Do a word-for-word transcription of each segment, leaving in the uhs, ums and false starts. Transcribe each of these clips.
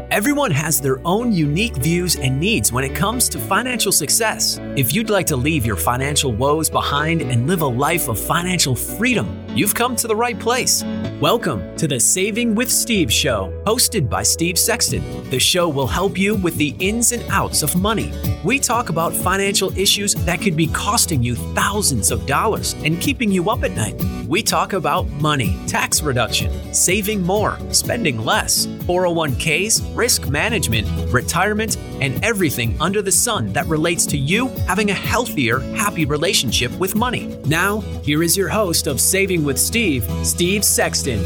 Everyone has their own unique views and needs when it comes to financial success. If you'd like to leave your financial woes behind and live a life of financial freedom, you've come to the right place. Welcome to the Saving with Steve show, hosted by Steve Sexton. The show will help you with the ins and outs of money. We talk about financial issues that could be costing you thousands of dollars and keeping you up at night. We talk about money, tax reduction, saving more, spending less, four oh one k's, risk management, retirement, and everything under the sun that relates to you having a healthier, happy relationship with money. Now, here is your host of Saving with Steve, Steve Sexton.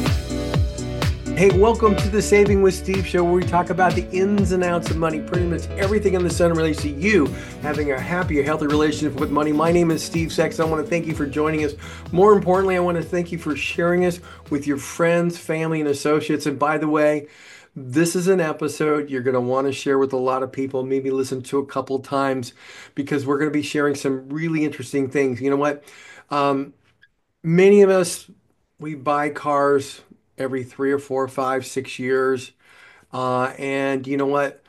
Hey, welcome to the Saving with Steve show, where we talk about the ins and outs of money, pretty much everything in the sun relates to you having a happier, healthy relationship with money. My name is Steve Sexton. I want to thank you for joining us. More importantly, I want to thank you for sharing us with your friends, family, and associates. And by the way, this is an episode you're going to want to share with a lot of people, maybe listen to a couple times, because we're going to be sharing some really interesting things. You know what? Um, many of us, we buy cars every three or four, five, six years. Uh, and you know what?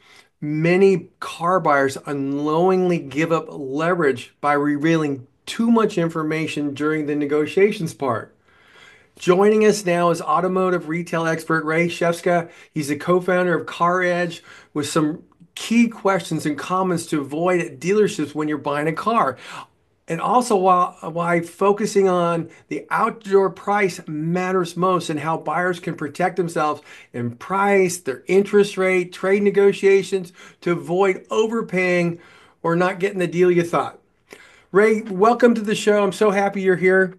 Many car buyers unknowingly give up leverage by revealing too much information during the negotiations part. Joining us now is automotive retail expert Ray Shefska. He's the co-founder of CarEdge, with some key questions and comments to avoid at dealerships when you're buying a car. And also why, why focusing on the outdoor price matters most, and how buyers can protect themselves in price, their interest rate, trade negotiations, to avoid overpaying or not getting the deal you thought. Ray, welcome to the show. I'm so happy you're here.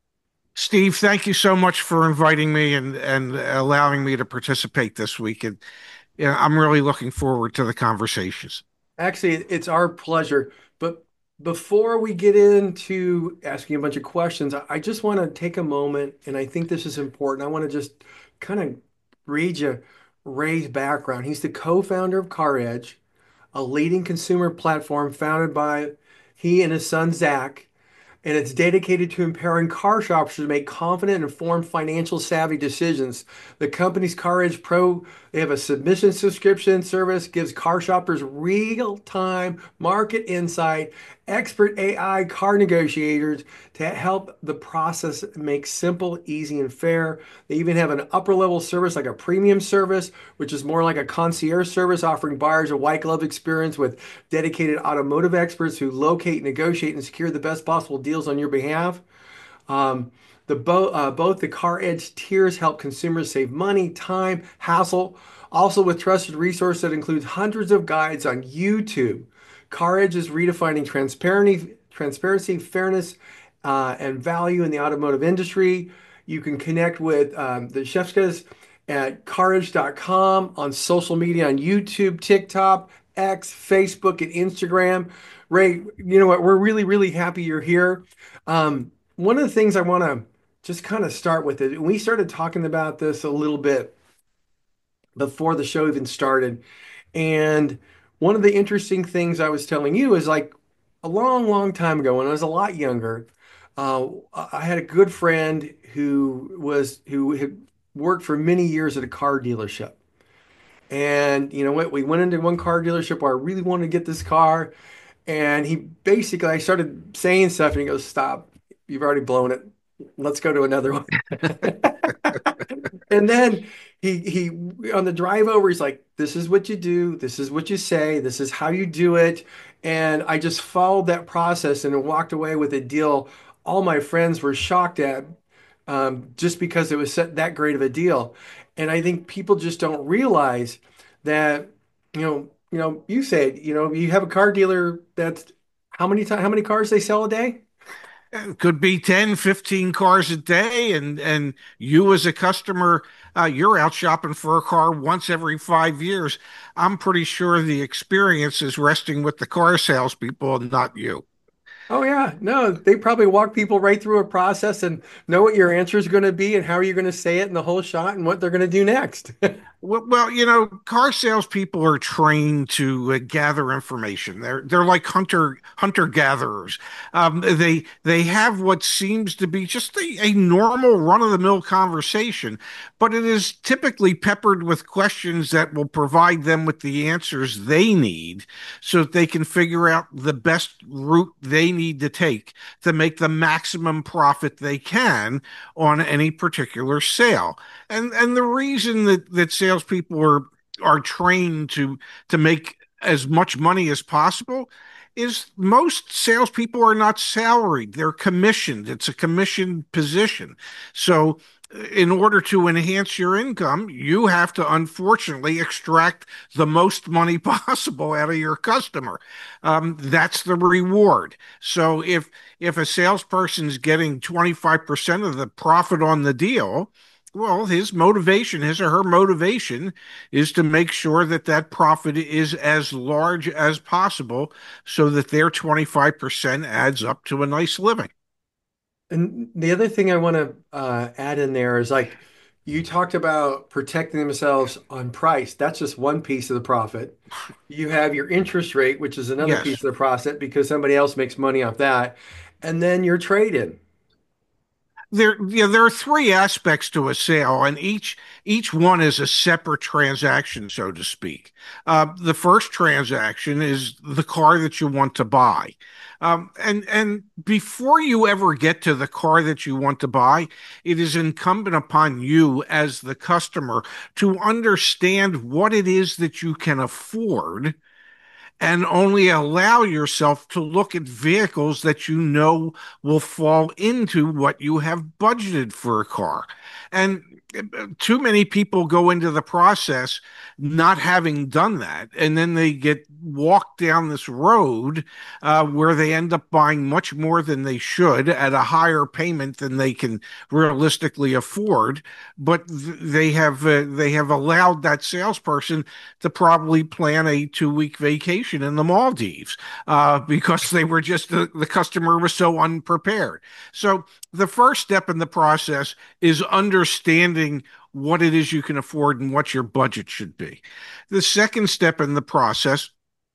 Steve, thank you so much for inviting me and, and allowing me to participate this week. And you know, I'm really looking forward to the conversations. Actually, it's our pleasure. But before we get into asking a bunch of questions, I I just want to take a moment, and I think this is important. I want to just kind of read you Ray's background. He's the co-founder of CarEdge, a leading consumer platform founded by he and his son, Zach, and it's dedicated to empowering car shoppers to make confident and informed financial savvy decisions. The company's CarEdge Pro, they have a submission subscription service, gives car shoppers real-time market insight, expert A I car negotiators to help the process make simple, easy, and fair. They even have an upper-level service like a premium service, which is more like a concierge service, offering buyers a white glove experience with dedicated automotive experts who locate, negotiate, and secure the best possible deals on your behalf. Um, the bo- uh, both the CarEdge tiers help consumers save money, time, hassle, also with trusted resource that includes hundreds of guides on YouTube. CarEdge is redefining transparency, transparency, fairness, uh, and value in the automotive industry. You can connect with um, the Shefskas at caredge dot com, on social media, on YouTube, TikTok, X, Facebook, and Instagram. Ray, you know what? We're really, really happy you're here. Um, one of the things I want to just kind of start with it, we started talking about this a little bit before the show even started. And one of the interesting things I was telling you is, like, a long, long time ago when I was a lot younger, uh, I had a good friend who was who had worked for many years at a car dealership. And you know what? We went into one car dealership where I really wanted to get this car. And he basically, I started saying stuff, and he goes, "Stop, you've already blown it. Let's go to another one." And then he he on the drive over, he's like, "This is what you do. This is what you say. This is how you do it." And I just followed that process and walked away with a deal all my friends were shocked at, um, just because it was set, that great of a deal. And I think people just don't realize that, you know, you know, you said, you know, you have a car dealer that's how many times, how many cars they sell a day? It could be ten, fifteen cars a day. And, and you as a customer, uh, you're out shopping for a car once every five years. I'm pretty sure the experience is resting with the car salespeople and not you. Oh yeah, no, they probably walk people right through a process and know what your answer is going to be and how are you going to say it in the whole shot and what they're going to do next. Well, well, you know, car salespeople are trained to uh, gather information. They're they're like hunter hunter gatherers. Um, they they have what seems to be just a, a normal run of the mill conversation, but it is typically peppered with questions that will provide them with the answers they need, so that they can figure out the best route they need to take to make the maximum profit they can on any particular sale. And and the reason that that salespeople are are trained to to make as much money as possible is most salespeople are not salaried; they're commissioned. It's a commissioned position. So, in order to enhance your income, you have to unfortunately extract the most money possible out of your customer. Um, that's the reward. So, if if a salesperson's getting twenty-five percent of the profit on the deal, well, his motivation, his or her motivation, is to make sure that that profit is as large as possible so that their twenty-five percent adds up to a nice living. And the other thing I want to uh, add in there is like you talked about protecting themselves on price. That's just one piece of the profit. You have your interest rate, which is another piece Yes. of the profit because somebody else makes money off that. And then your trade-in. There, yeah, there are three aspects to a sale, and each each one is a separate transaction, so to speak. Uh, the first transaction is the car that you want to buy, um, and and before you ever get to the car that you want to buy, it is incumbent upon you as the customer to understand what it is that you can afford and only allow yourself to look at vehicles that you know will fall into what you have budgeted for a car. And uh, too many people go into the process not having done that. And then they get walked down this road uh, where they end up buying much more than they should at a higher payment than they can realistically afford. But they have uh, they have allowed that salesperson to probably plan a two week vacation in the Maldives uh, because they were just the, the customer was so unprepared. So the first step in the process is understanding what it is you can afford and what your budget should be. The second step in the process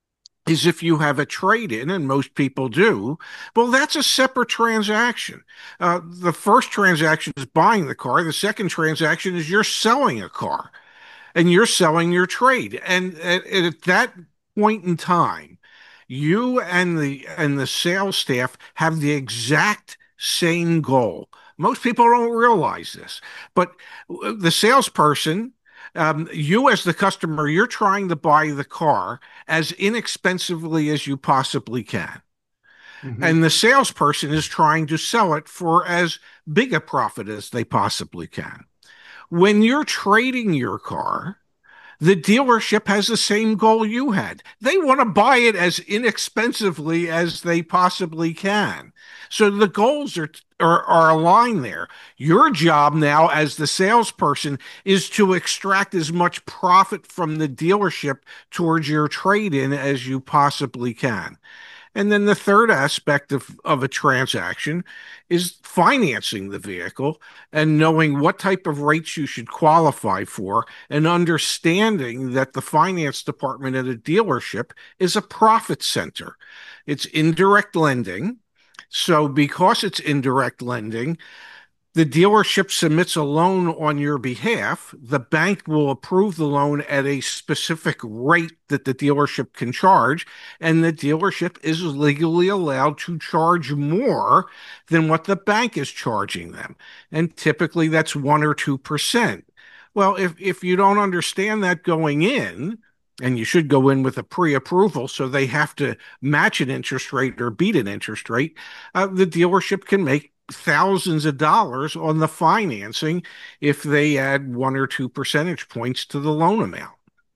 is if you have a trade in, and most people do, well, that's a separate transaction. Uh, the first transaction is buying the car, the second transaction is you're selling a car and you're selling your trade. And at, at that point in time, you and the and the sales staff have the exact same goal. Most people don't realize this, but the salesperson, um, you as the customer, you're trying to buy the car as inexpensively as you possibly can. Mhm. And the salesperson is trying to sell it for as big a profit as they possibly can. When you're trading your car, the dealership has the same goal you had. They want to buy it as inexpensively as they possibly can. So the goals are, are, are aligned there. Your job now as the salesperson is to extract as much profit from the dealership towards your trade in as you possibly can. And then the third aspect of, of a transaction is financing the vehicle and knowing what type of rates you should qualify for and understanding that the finance department at a dealership is a profit center. It's indirect lending. So, because it's indirect lending, the dealership submits a loan on your behalf. The bank will approve the loan at a specific rate that the dealership can charge, and the dealership is legally allowed to charge more than what the bank is charging them. And typically that's one or two percent. Well, if, if you don't understand that going in, and you should go in with a pre-approval so they have to match an interest rate or beat an interest rate, uh, the dealership can make thousands of dollars on the financing if they add one or two percentage points to the loan amount.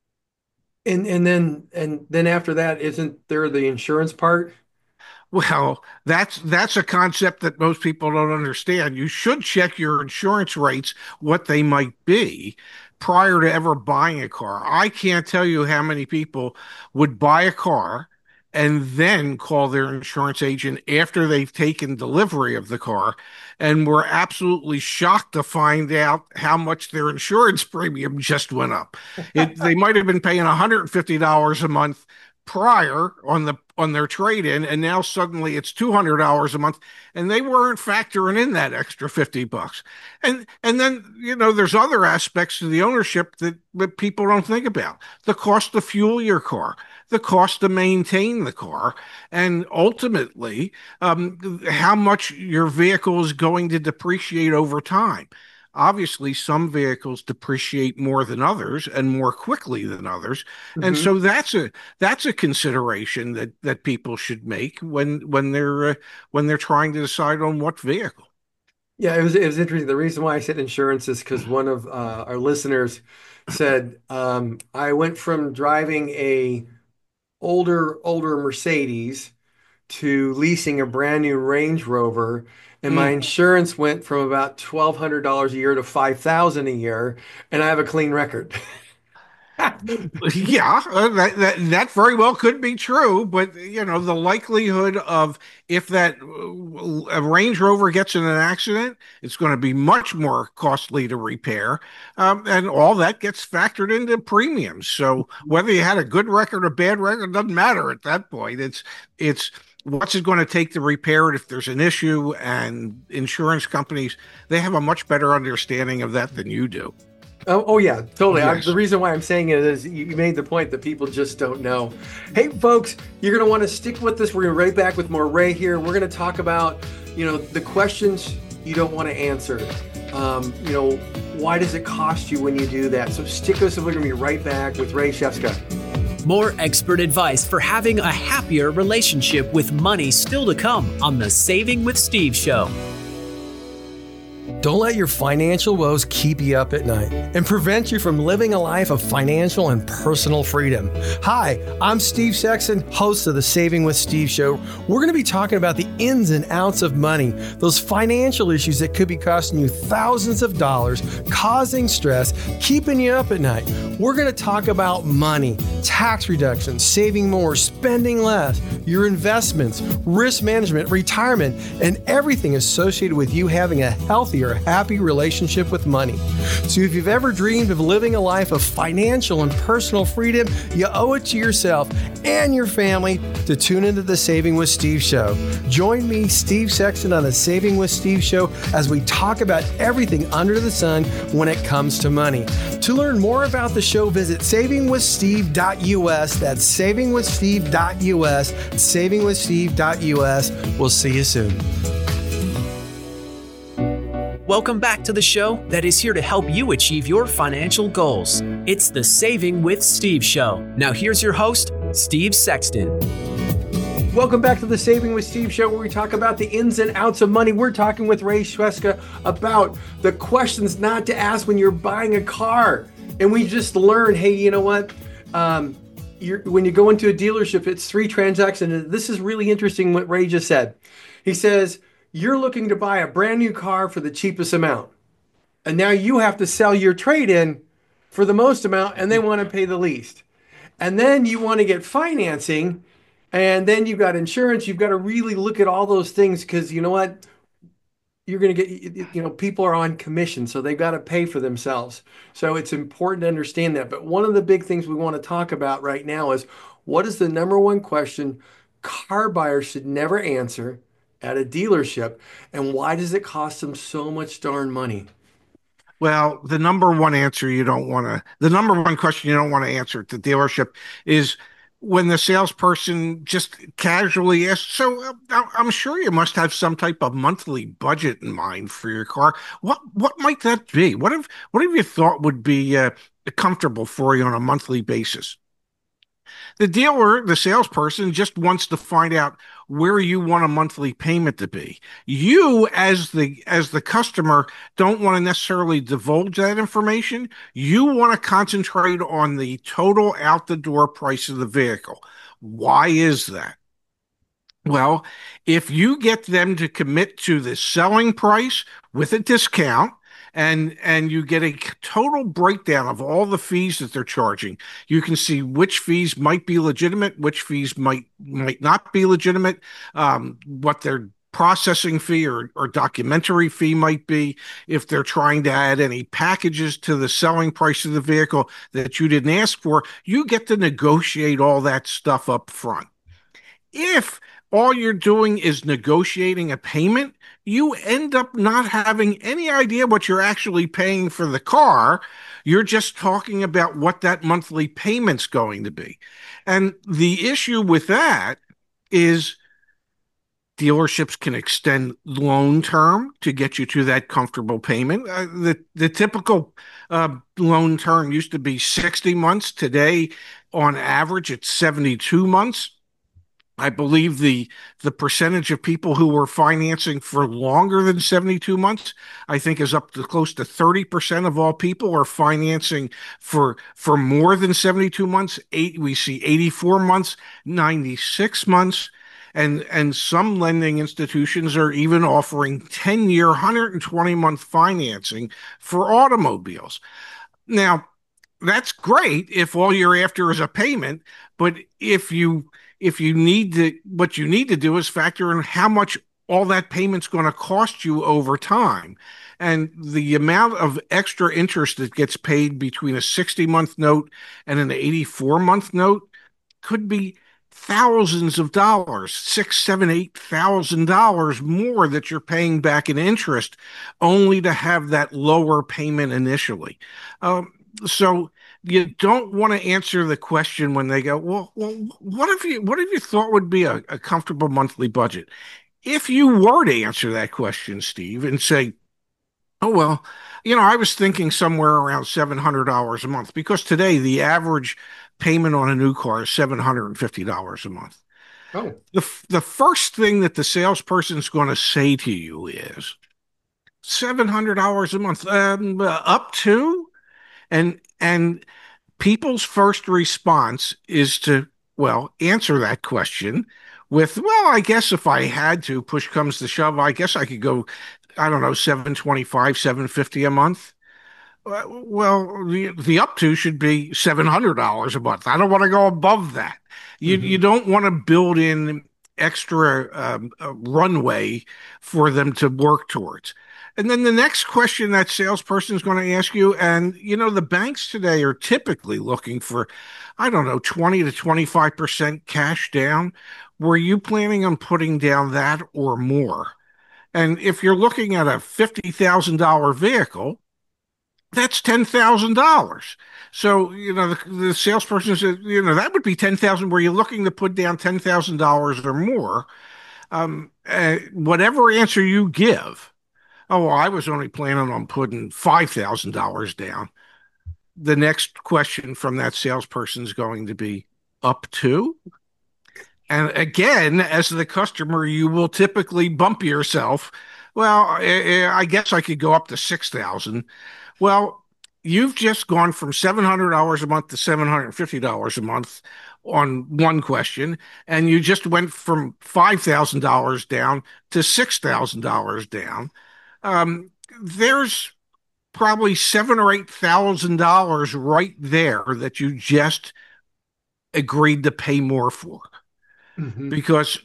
And and then and then after that, isn't there the insurance part? Well, that's that's a concept that most people don't understand. You should check your insurance rates, what they might be, prior to ever buying a car. I can't tell you how many people would buy a car and then call their insurance agent after they've taken delivery of the car, and were absolutely shocked to find out how much their insurance premium just went up. It, they might have been paying one hundred fifty dollars a month prior on the on their trade-in, and now suddenly it's two hundred dollars a month, and they weren't factoring in that extra fifty bucks. And and then, you know, there's other aspects to the ownership that, that people don't think about. The cost to fuel your car, the cost to maintain the car, and ultimately, um, how much your vehicle is going to depreciate over time. Obviously, some vehicles depreciate more than others and more quickly than others, and Mm-hmm. so that's a that's a consideration that that people should make when when they're uh, when they're trying to decide on what vehicle. Yeah, it was it was interesting. The reason why I said insurance is because one of uh, our listeners said, um, I went from driving a older older Mercedes to leasing a brand new Range Rover, and my Mm. insurance went from about twelve hundred dollars a year to five thousand a year, and I have a clean record. Yeah, uh, that, that that very well could be true, but you know, the likelihood of if that uh, a Range Rover gets in an accident, it's going to be much more costly to repair, um, and all that gets factored into premiums. So whether you had a good record or bad record doesn't matter at that point. It's it's what's it going to take to repair it if there's an issue, and insurance companies, they have a much better understanding of that than you do. Oh, oh yeah, totally. I, Yes. the reason why I'm saying it is you you made the point that people just don't know. Hey, folks, you're going to want to stick with us. We're going to be right back with more Ray here. We're going to talk about, you know, the questions you don't want to answer. Um, you know, why does it cost you when you do that? So stick with us. We're going to be right back with Ray Shefska. More expert advice for having a happier relationship with money still to come on the Saving with Steve show. Don't let your financial woes keep you up at night and prevent you from living a life of financial and personal freedom. Hi, I'm Steve Sexton, host of the Saving with Steve show. We're going to be talking about the ins and outs of money, those financial issues that could be costing you thousands of dollars, causing stress, keeping you up at night. We're going to talk about money, tax reduction, saving more, spending less, your investments, risk management, retirement, and everything associated with you having a healthier, happy relationship with money. So if you've ever dreamed of living a life of financial and personal freedom, you owe it to yourself and your family to tune into the Saving with Steve show. Join me, Steve Sexton, on the Saving with Steve show as we talk about everything under the sun when it comes to money. To learn more about the show, visit saving with steve dot u s. That's saving with steve dot u s. saving with steve dot u s. We'll see you soon. Welcome back to the show that is here to help you achieve your financial goals. It's the Saving with Steve show. Now here's your host, Steve Sexton. Welcome back to the Saving with Steve show, where we talk about the ins and outs of money. We're talking with Ray Shefska about the questions not to ask when you're buying a car. And we just learned, hey, you know what? Um, you're, when you go into a dealership, it's three transactions. And this is really interesting what Ray just said. He says, you're looking to buy a brand new car for the cheapest amount. And now you have to sell your trade-in for the most amount, and they want to pay the least. And then you want to get financing, and then you've got insurance. You've got to really look at all those things, because you know what? You're going to get, you know, people are on commission, so they've got to pay for themselves. So it's important to understand that. But one of the big things we want to talk about right now is, what is the number one question car buyers should never answer at a dealership, and why does it cost them so much darn money? Well, the number one answer you don't want to, the number one question you don't want to answer at the dealership is when the salesperson just casually asks, so uh, I'm sure you must have some type of monthly budget in mind for your car. What what might that be? What have what have you thought would be uh, comfortable for you on a monthly basis? The dealer, the salesperson, just wants to find out where you want a monthly payment to be. You, as the as the customer, don't want to necessarily divulge that information. You want to concentrate on the total out the door price of the vehicle. Why is that? Well, if you get them to commit to the selling price with a discount, and and you get a total breakdown of all the fees that they're charging. You can see which fees might be legitimate, which fees might might not be legitimate, um, what their processing fee or, or documentary fee might be, if they're trying to add any packages to the selling price of the vehicle that you didn't ask for. You get to negotiate all that stuff up front. If all you're doing is negotiating a payment, you end up not having any idea what you're actually paying for the car. You're just talking about what that monthly payment's going to be. And the issue with that is dealerships can extend loan term to get you to that comfortable payment. Uh, the the typical uh, loan term used to be sixty months. Today, on average, it's seventy-two months. I believe the the percentage of people who were financing for longer than seventy-two months, I think, is up to close to thirty percent of all people are financing for for more than seventy-two months. Eight, we see eighty-four months, ninety-six months. And, and some lending institutions are even offering ten-year, one hundred twenty month financing for automobiles. Now, that's great if all you're after is a payment, but if you if you need to, what you need to do is factor in how much all that payment's going to cost you over time. And the amount of extra interest that gets paid between a sixty month note and an eighty-four month note could be thousands of dollars, six, seven, eight thousand dollars more that you're paying back in interest, only to have that lower payment initially. Um, so you don't want to answer the question when they go, well, well, what if you what if you thought would be a, a comfortable monthly budget? If you were to answer that question, Steve, and say, oh, well, you know, I was thinking somewhere around seven hundred dollars a month, because today the average payment on a new car is seven hundred fifty dollars a month. Oh. The, the first thing that the salesperson's going to say to you is seven hundred dollars a month, um, uh, up to, and, and people's first response is to, well, answer that question with, well, I guess if I had to, push comes to shove, I guess I could go, I don't know, seven twenty-five, seven fifty a month. Well, the, the up to should be seven hundred dollars a month. I don't want to go above that. You mm-hmm. you don't want to build in extra um, runway for them to work towards. And then the next question that salesperson is going to ask you, and you know, the banks today are typically looking for, I don't know, twenty to twenty-five percent cash down. Were you planning on putting down that or more? And if you're looking at a fifty thousand dollars vehicle, that's ten thousand dollars. So, you know, the, the salesperson said, you know, that would be ten thousand dollars. Were you looking to put down ten thousand dollars or more? Um, uh, whatever answer you give, oh, well, I was only planning on putting five thousand dollars down. The next question from that salesperson is going to be up to. And again, as the customer, you will typically bump yourself. Well, I guess I could go up to six thousand dollars. Well, you've just gone from seven hundred dollars a month to seven hundred fifty dollars a month on one question, and you just went from five thousand dollars down to six thousand dollars down. Um, there's probably seven or eight thousand dollars right there that you just agreed to pay more for. Mm-hmm. Because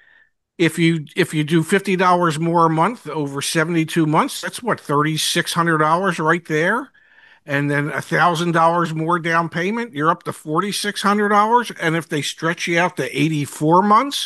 if you if you do fifty dollars more a month over seventy-two months, that's what, three thousand six hundred dollars right there. And then one thousand dollars more down payment, you're up to four thousand six hundred dollars. And if they stretch you out to eighty-four months,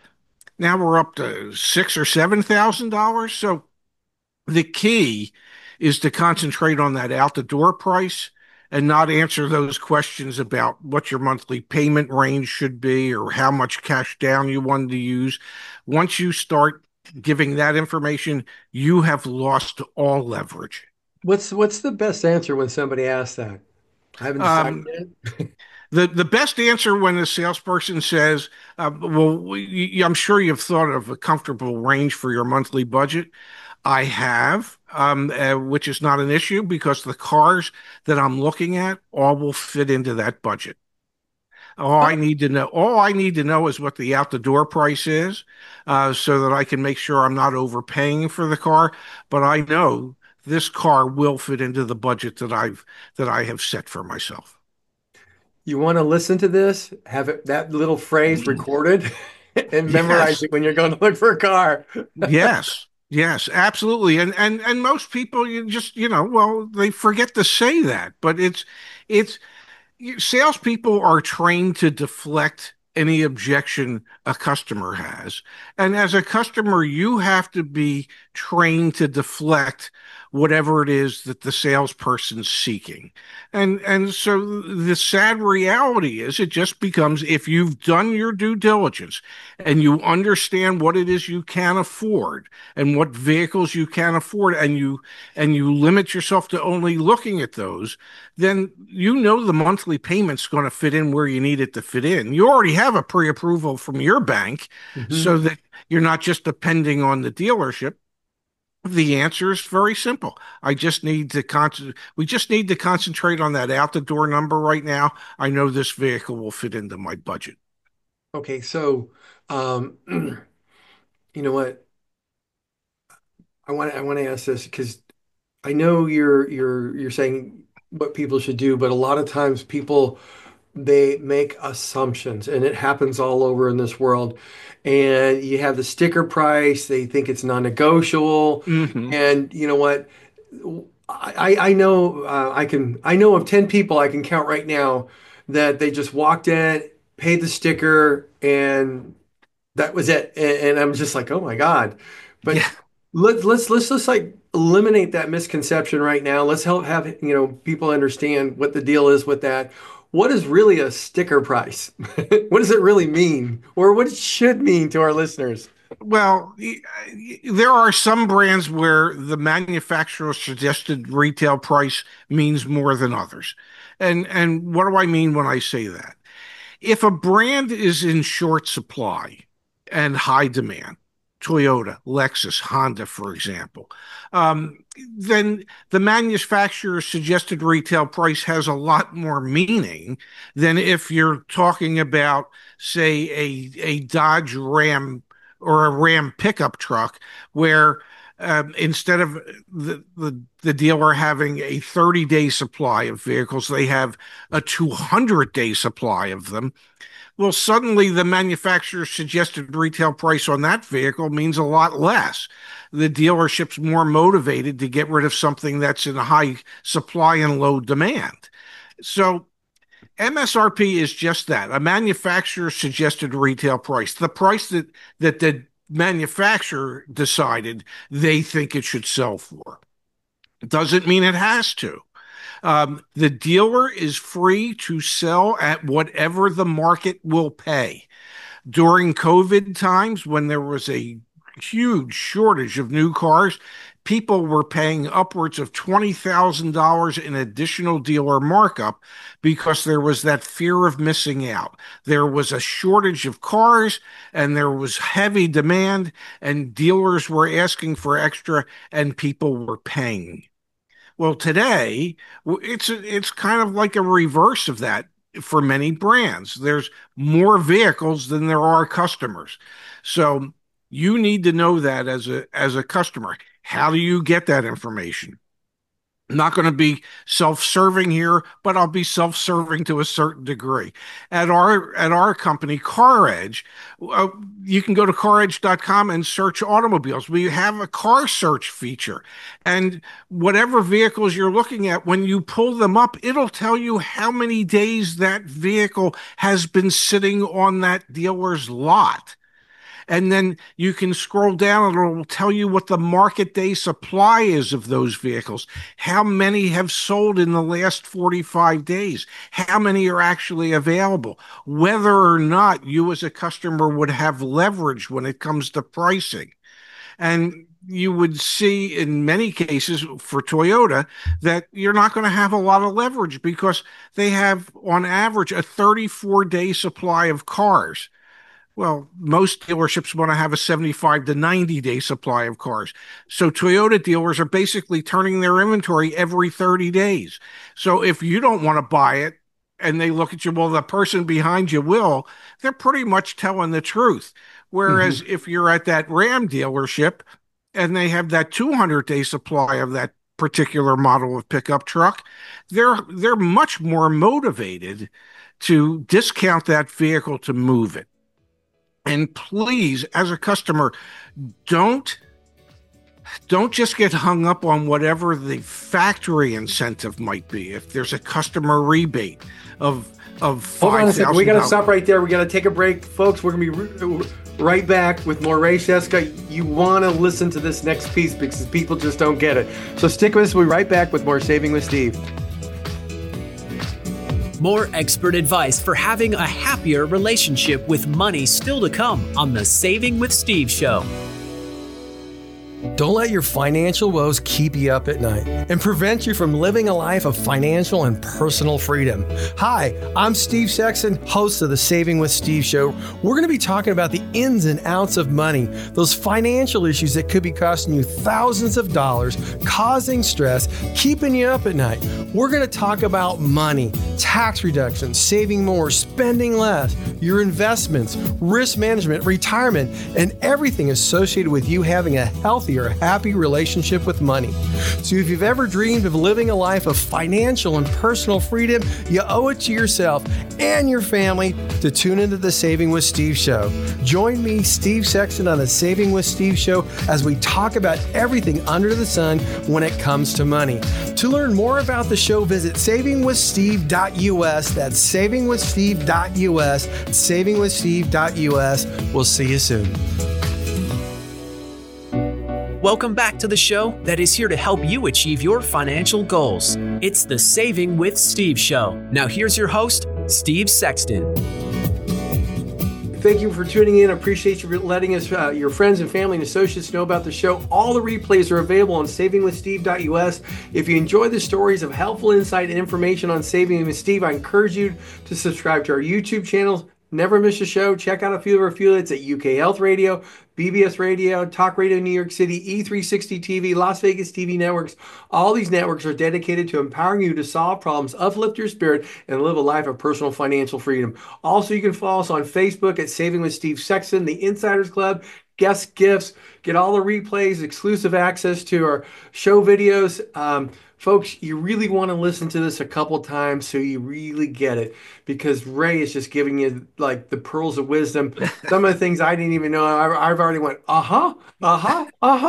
now we're up to six thousand or seven thousand dollars. So the key is to concentrate on that out the door price and not answer those questions about what your monthly payment range should be or how much cash down you wanted to use. Once you start giving that information, you have lost all leverage. What's what's the best answer when somebody asks that? I haven't decided um, yet. the the best answer when the salesperson says, uh, well, we, I'm sure you've thought of a comfortable range for your monthly budget. I have, um, uh, which is not an issue because the cars that I'm looking at all will fit into that budget. All I need to know, all I need to know is what the out the door price is, uh, so that I can make sure I'm not overpaying for the car. But I know this car will fit into the budget that I've that I have set for myself. You want to listen to this, have it, that little phrase recorded and memorize Yes, it when you're going to look for a car. yes, yes, absolutely. And and and most people, you just, you know, well, they forget to say that, but it's it's salespeople are trained to deflect any objection a customer has. And as a customer, you have to be trained to deflect whatever it is that the salesperson's seeking. And and so the sad reality is it just becomes, if you've done your due diligence and you understand what it is you can afford and what vehicles you can afford, and you and you limit yourself to only looking at those, then you know the monthly payment's going to fit in where you need it to fit in. You already have a pre-approval from your bank, Mm-hmm. so that you're not just depending on the dealership. The answer is very simple. I just need to con- we just need to concentrate on that out the door number right now. I know this vehicle will fit into my budget. Okay, so um, you know what? I want I want to ask this because I know you're you're you're saying what people should do, but a lot of times people they make assumptions, and it happens all over in this world. And you have the sticker price, they think it's non-negotiable. Mm-hmm. And you know what? I, I know uh, I can I know of ten people I can count right now that they just walked in, paid the sticker, and that was it. And, and I'm just like, oh my God. But Yeah. let's let's let's just like eliminate that misconception right now. Let's help have you know people understand what the deal is with that. What is really a sticker price? What does it really mean, or what it should mean to our listeners? Well, there are some brands where the manufacturer suggested retail price means more than others. And and what do I mean when I say that? If a brand is in short supply and high demand, Toyota, Lexus, Honda, for example, um, then the manufacturer's suggested retail price has a lot more meaning than if you're talking about, say, a, a Dodge Ram or a Ram pickup truck, where um, instead of the, the the dealer having a thirty day supply of vehicles, they have a two hundred day supply of them. Well, suddenly the manufacturer's suggested retail price on that vehicle means a lot less. The dealership's more motivated to get rid of something that's in high supply and low demand. So M S R P is just that, a manufacturer's suggested retail price, the price that, that the manufacturer decided they think it should sell for. It doesn't mean it has to. Um, the dealer is free to sell at whatever the market will pay. During COVID times, when there was a huge shortage of new cars, people were paying upwards of twenty thousand dollars in additional dealer markup because there was that fear of missing out. There was a shortage of cars and there was heavy demand, and dealers were asking for extra and people were paying. Well, today it's it's kind of like a reverse of that for many brands. There's more vehicles than there are customers. So you need to know that as a as a customer. How do you get that information? I'm not going to be self-serving here, but I'll be self-serving to a certain degree. At our at our company, CarEdge, uh, you can go to car edge dot com and search automobiles. We have a car search feature, and whatever vehicles you're looking at, when you pull them up, it'll tell you how many days that vehicle has been sitting on that dealer's lot. And then you can scroll down and it will tell you what the market day supply is of those vehicles, how many have sold in the last forty-five days, how many are actually available, whether or not you as a customer would have leverage when it comes to pricing. And you would see in many cases for Toyota that you're not going to have a lot of leverage because they have on average a thirty-four day supply of cars. Well, most dealerships want to have a seventy-five to ninety day supply of cars. So Toyota dealers are basically turning their inventory every thirty days. So if you don't want to buy it and they look at you, well, the person behind you will, they're pretty much telling the truth. Whereas Mm-hmm. if you're at that Ram dealership and they have that two hundred day supply of that particular model of pickup truck, they're they're much more motivated to discount that vehicle to move it. And please, as a customer, don't don't just get hung up on whatever the factory incentive might be. If there's a customer rebate of of Hold on a second. We got to five thousand dollars. stop right there. We got to take a break, folks. We're going to be right back with more Ray Sheska. You want to listen to this next piece because people just don't get it. So stick with us. We'll be right back with more Saving with Steve. More expert advice for having a happier relationship with money still to come on the Saving with Steve show. Don't let your financial woes keep you up at night and prevent you from living a life of financial and personal freedom. Hi, I'm Steve Sexton, host of the Saving with Steve show. We're going to be talking about the ins and outs of money, those financial issues that could be costing you thousands of dollars, causing stress, keeping you up at night. We're going to talk about money, tax reductions, saving more, spending less, your investments, risk management, retirement, and everything associated with you having a healthier, happy relationship with money. So if you've ever dreamed of living a life of financial and personal freedom, you owe it to yourself and your family to tune into the Saving with Steve show. Join me, Steve Sexton, on the Saving with Steve show as we talk about everything under the sun when it comes to money. To learn more about the show, visit saving with steve dot u s. That's saving with steve dot u s. saving with steve dot u s. We'll see you soon. Welcome back to the show that is here to help you achieve your financial goals. It's the Saving with Steve show. Now here's your host, Steve Sexton. Thank you for tuning in. I appreciate you letting us, uh, your friends and family and associates know about the show. All the replays are available on saving with steve dot u s. If you enjoy the stories of helpful insight and information on Saving with Steve, I encourage you to subscribe to our YouTube channels. Never miss a show. Check out a few of our affiliates at U K Health Radio, B B S Radio, Talk Radio New York City, E three sixty T V, Las Vegas T V networks. All these networks are dedicated to empowering you to solve problems, uplift your spirit, and live a life of personal financial freedom. Also, you can follow us on Facebook at Saving with Steve Sexton, the Insiders Club, guest gifts, get all the replays, exclusive access to our show videos. Um, Folks, you really want to listen to this a couple times so you really get it, because Ray is just giving you like the pearls of wisdom. Some of the things I didn't even know, I, I've already went, uh-huh, uh-huh,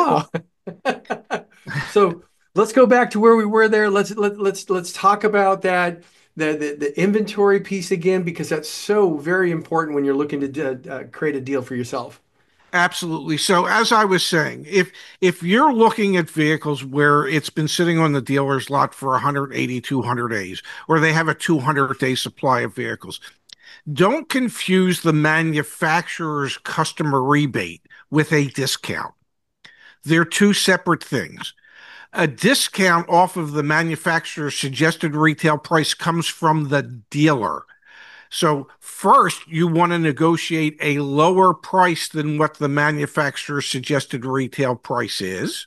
uh-huh. So let's go back to where we were there. Let's let, let's let's talk about that, the, the, the inventory piece again, because that's so very important when you're looking to uh, create a deal for yourself. Absolutely. So as I was saying, if if you're looking at vehicles where it's been sitting on the dealer's lot for one hundred eighty, two hundred days, or they have a two hundred day supply of vehicles, don't confuse the manufacturer's customer rebate with a discount. They're two separate things. A discount off of the manufacturer's suggested retail price comes from the dealer. So first, you want to negotiate a lower price than what the manufacturer's suggested retail price is.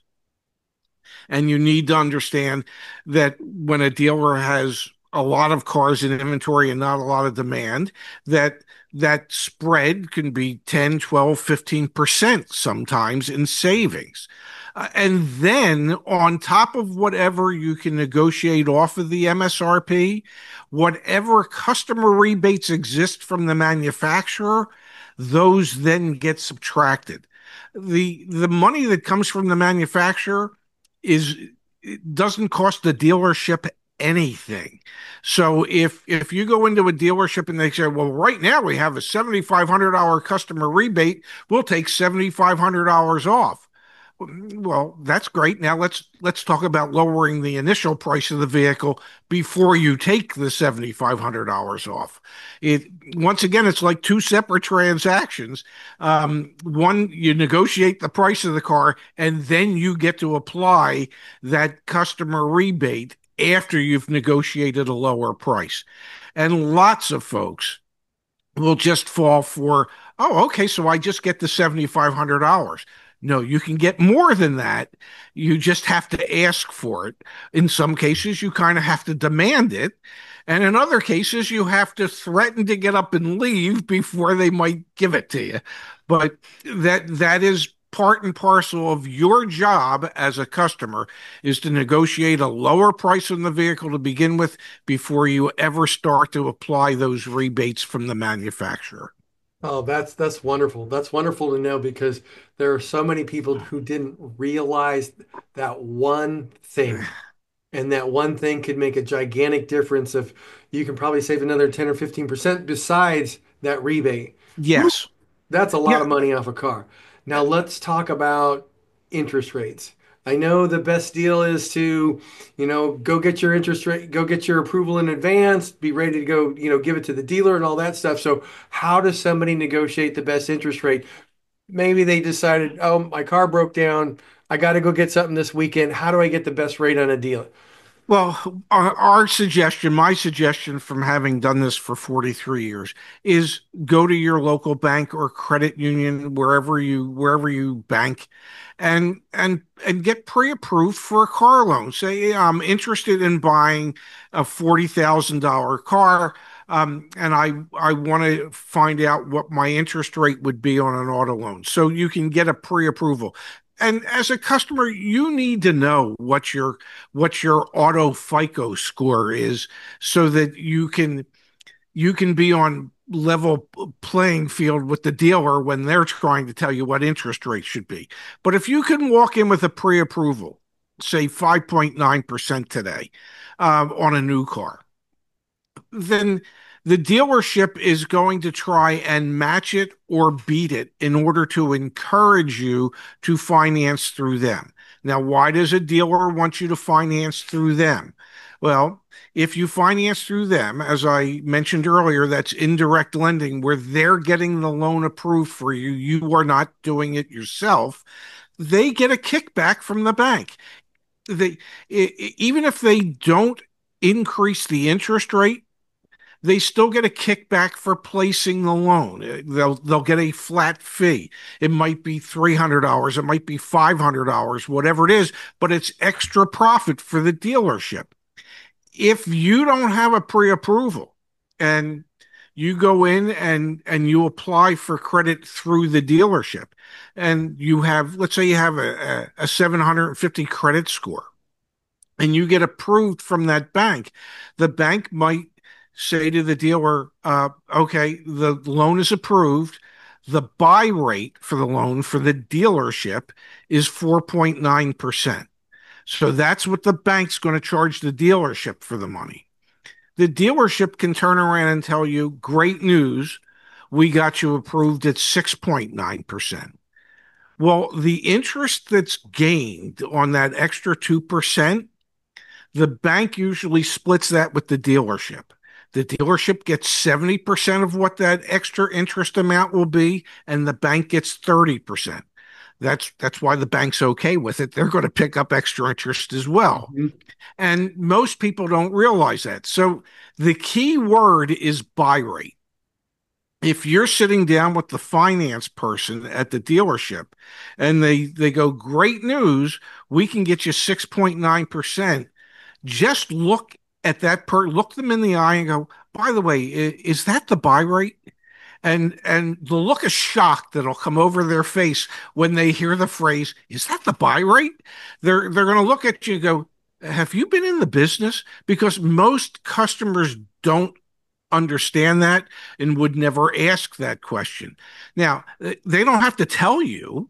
And you need to understand that when a dealer has a lot of cars in inventory and not a lot of demand, that that spread can be ten, twelve, fifteen percent sometimes in savings. Uh, and then on top of whatever you can negotiate off of the M S R P, whatever customer rebates exist from the manufacturer, those then get subtracted. The the money that comes from the manufacturer is it doesn't cost the dealership anything. So if if you go into a dealership and they say, well, right now we have a seven thousand five hundred dollars customer rebate, we'll take seven thousand five hundred dollars off. Well, that's great. Now let's let's talk about lowering the initial price of the vehicle before you take the seven thousand five hundred dollars off. It once again, it's like two separate transactions. Um, one, you negotiate the price of the car, and then you get to apply that customer rebate after you've negotiated a lower price. And lots of folks will just fall for, oh, okay, so I just get the seven thousand five hundred dollars. No, you can get more than that. You just have to ask for it. In some cases, you kind of have to demand it. And in other cases, you have to threaten to get up and leave before they might give it to you. But that that is part and parcel of your job as a customer is to negotiate a lower price on the vehicle to begin with before you ever start to apply those rebates from the manufacturer. Oh, that's that's wonderful. That's wonderful to know because there are so many people who didn't realize that one thing. And that one thing could make a gigantic difference if you can probably save another ten or fifteen percent besides that rebate. Woo, Yes. that's a lot Yeah. of money off a car. Now let's talk about interest rates. I know the best deal is to, you know, go get your interest rate, go get your approval in advance, be ready to go, you know, give it to the dealer and all that stuff. So how does somebody negotiate the best interest rate? Maybe they decided, oh, my car broke down. I got to go get something this weekend. How do I get the best rate on a deal? Well, our, our suggestion, my suggestion from having done this for forty-three years is go to your local bank or credit union, wherever you wherever you bank, and and and get pre-approved for a car loan. Say, I'm interested in buying a forty thousand dollar car. Um, and I I want to find out what my interest rate would be on an auto loan. So you can get a pre-approval. And as a customer, you need to know what your what your auto FICO score is so that you can you can be on level playing field with the dealer when they're trying to tell you what interest rate should be. But if you can walk in with a pre-approval, say five point nine percent today, um, on a new car, then the dealership is going to try and match it or beat it in order to encourage you to finance through them. Now, why does a dealer want you to finance through them? Well, if you finance through them, as I mentioned earlier, that's indirect lending where they're getting the loan approved for you. You are not doing it yourself. They get a kickback from the bank. They, even if they don't increase the interest rate, they still get a kickback for placing the loan. They'll they'll get a flat fee. It might be three hundred dollars, it might be five hundred dollars, whatever it is, but it's extra profit for the dealership. If you don't have a pre-approval and you go in and and you apply for credit through the dealership and you have, let's say you have a, a, a seven hundred fifty credit score and you get approved from that bank, the bank might say to the dealer, uh, okay, the loan is approved. The buy rate for the loan for the dealership is four point nine percent. So that's what the bank's going to charge the dealership for the money. The dealership can turn around and tell you, great news, we got you approved at six point nine percent. Well, the interest that's gained on that extra two percent, the bank usually splits that with the dealership. The dealership gets seventy percent of what that extra interest amount will be, and the bank gets thirty percent. That's that's why the bank's okay with it. They're going to pick up extra interest as well. Mm-hmm. And most people don't realize that. So the key word is buy rate. If you're sitting down with the finance person at the dealership and they, they go, great news, we can get you six point nine percent, just look at that per look them in the eye and go, by the way, is that the buy rate? And and the look of shock that'll come over their face when they hear the phrase, is that the buy rate? They're they're going to look at you and go, have you been in the business? Because most customers don't understand that and would never ask that question. Now, they don't have to tell you,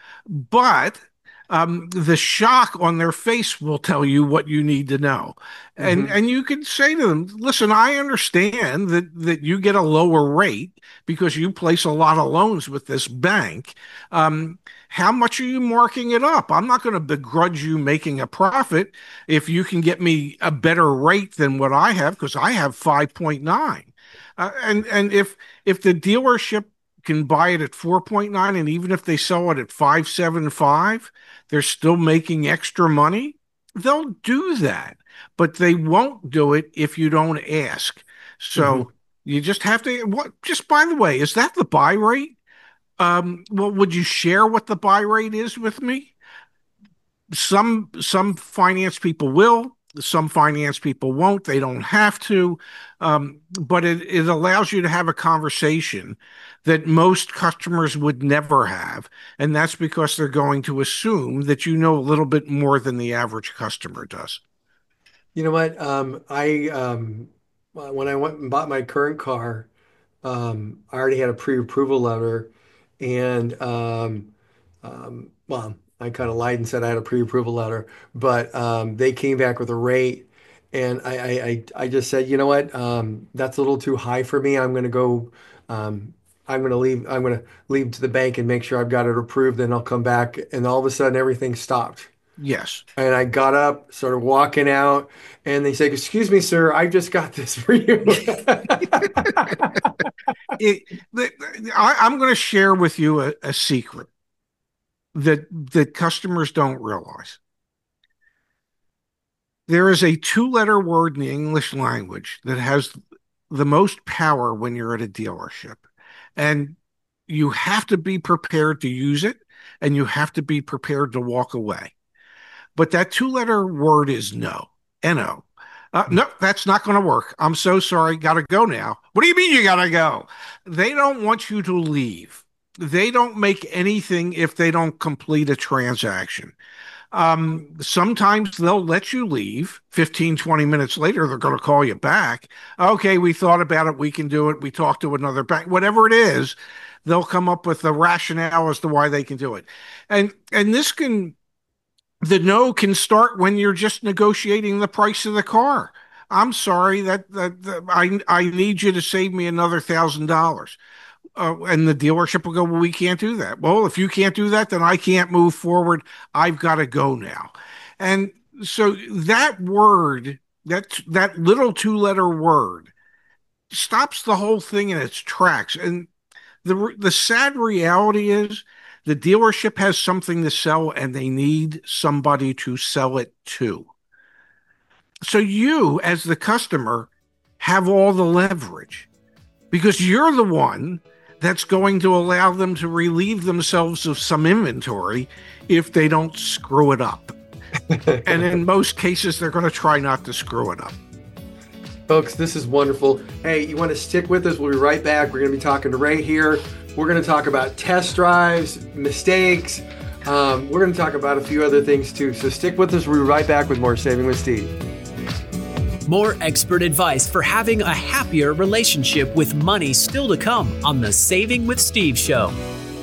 but Um, the shock on their face will tell you what you need to know. And mm-hmm. and you can say to them, listen, I understand that, that you get a lower rate because you place a lot of loans with this bank. Um, how much are you marking it up? I'm not going to begrudge you making a profit if you can get me a better rate than what I have, because I have five point nine. Uh, and and if if the dealership can buy it at four point nine, and even if they sell it at five seventy-five, they're still making extra money, they'll do that. But they won't do it if you don't ask. So mm-hmm. you just have to, what, just by the way, is that the buy rate? Um, well, would you share what the buy rate is with me? Some some finance people will, Some finance people won't, they don't have to. Um, but it, it allows you to have a conversation that most customers would never have. And that's because they're going to assume that you know a little bit more than the average customer does. You know what? Um, I um, when I went and bought my current car, um, I already had a pre-approval letter, and um, um, well, I kind of lied and said I had a pre-approval letter, but um, they came back with a rate, and I, I, I, I just said, you know what? Um, that's a little too high for me. I'm going to go. Um, I'm going to leave. I'm going to leave to the bank and make sure I've got it approved. Then I'll come back, and all of a sudden everything stopped. Yes. And I got up, started walking out, and they said, "Excuse me, sir, I just got this for you." It, I, I'm going to share with you a, a secret that that customers don't realize. There is a two-letter word in the English language that has the most power when you're at a dealership. And you have to be prepared to use it, and you have to be prepared to walk away. But that two-letter word is no. N O. Uh, no, that's not going to work. I'm so sorry. Got to go now. What do you mean you got to go? They don't want you to leave. They don't make anything if they don't complete a transaction. Um, sometimes they'll let you leave. fifteen, twenty minutes later, they're going to call you back. Okay, we thought about it. We can do it. We talked to another bank. Whatever it is, they'll come up with the rationale as to why they can do it. And and this can the no can start when you're just negotiating the price of the car. I'm sorry that that, that I I need you to save me another thousand dollars. Uh, and the dealership will go, well, we can't do that. Well, if you can't do that, then I can't move forward. I've got to go now. And so that word, that that little two-letter word, stops the whole thing in its tracks. And the the sad reality is the dealership has something to sell and they need somebody to sell it to. So you, as the customer, have all the leverage because you're the one that's going to allow them to relieve themselves of some inventory if they don't screw it up. And in most cases, they're going to try not to screw it up. Folks, this is wonderful. Hey, you want to stick with us? We'll be right back. We're going to be talking to Ray here. We're going to talk about test drives, mistakes. Um, we're going to talk about a few other things too. So stick with us. We'll be right back with more Saving with Steve. More expert advice for having a happier relationship with money still to come on the Saving with Steve show.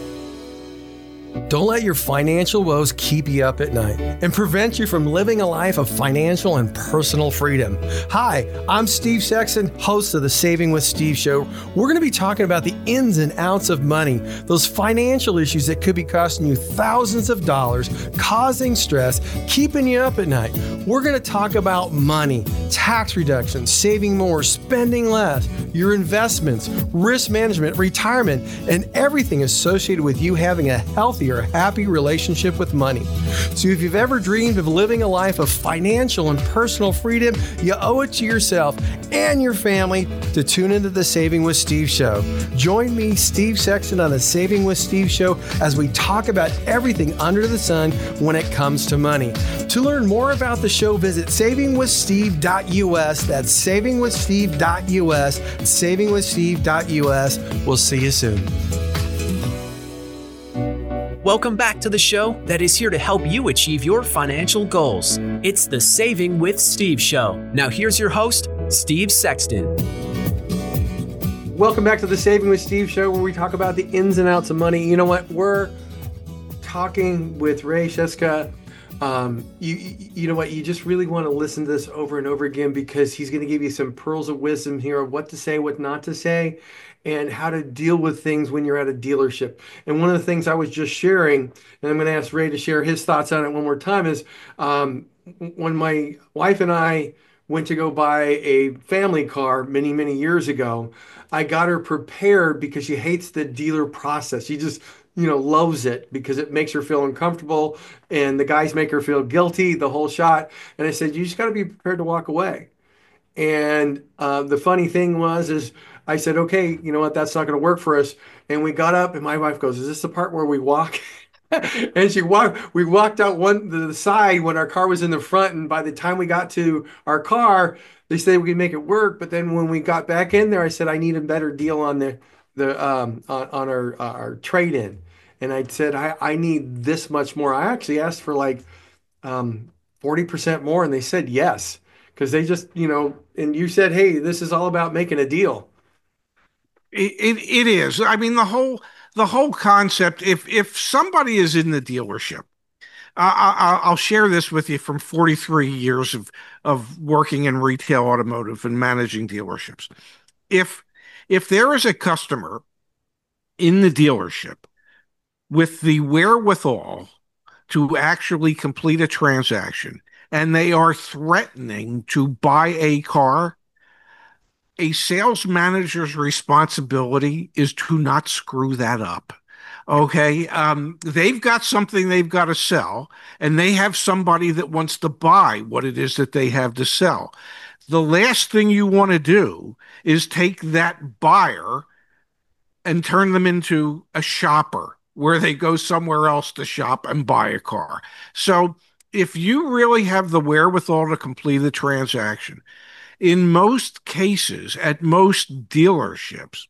Don't let your financial woes keep you up at night and prevent you from living a life of financial and personal freedom. Hi, I'm Steve Sexton, host of the Saving with Steve show. We're going to be talking about the ins and outs of money, those financial issues that could be costing you thousands of dollars, causing stress, keeping you up at night. We're going to talk about money, tax reductions, saving more, spending less, your investments, risk management, retirement, and everything associated with you having a healthier, happy relationship with money. So if you've ever dreamed of living a life of financial and personal freedom, you owe it to yourself and your family to tune into the Saving with Steve show. Join me, Steve Sexton, on the Saving with Steve show as we talk about everything under the sun when it comes to money. To learn more about the show, visit saving with steve dot u s. That's saving with steve dot u s. saving with steve dot u s. We'll see you soon. Welcome back to the show that is here to help you achieve your financial goals. It's the Saving with Steve show. Now here's your host, Steve Sexton. Welcome back to the Saving with Steve show, where we talk about the ins and outs of money. You know what? We're talking with Ray Sheska. Um, you, you know what? You just really want to listen to this over and over again because he's going to give you some pearls of wisdom here of what to say, what not to say, and how to deal with things when you're at a dealership. And one of the things I was just sharing, and I'm going to ask Ray to share his thoughts on it one more time, is um, when my wife and I went to go buy a family car many, many years ago, I got her prepared because she hates the dealer process. She just, you know, loves it because it makes her feel uncomfortable and the guys make her feel guilty, the whole shot. And I said, you just got to be prepared to walk away. And uh, the funny thing was, is I said, okay, you know what, that's not going to work for us. And we got up and my wife goes, is this the part where we walk? And she walked, we walked out one to the side when our car was in the front. And by the time we got to our car, they said we could make it work. But then when we got back in there, I said, I need a better deal on the, the, um, on, on our, uh, our trade-in. And I said, I, I need this much more. I actually asked for like, um, forty percent more. And they said yes, because they just, you know, and you said, hey, this is all about making a deal. It, it it is. I mean, the whole the whole concept. If if somebody is in the dealership, I, I, I'll share this with you from forty-three years of of working in retail automotive and managing dealerships. If if there is a customer in the dealership with the wherewithal to actually complete a transaction and they are threatening to buy a car, a sales manager's responsibility is to not screw that up. Okay. Um, they've got something they've got to sell, and they have somebody that wants to buy what it is that they have to sell. The last thing you want to do is take that buyer and turn them into a shopper where they go somewhere else to shop and buy a car. So if you really have the wherewithal to complete the transaction, in most cases, at most dealerships,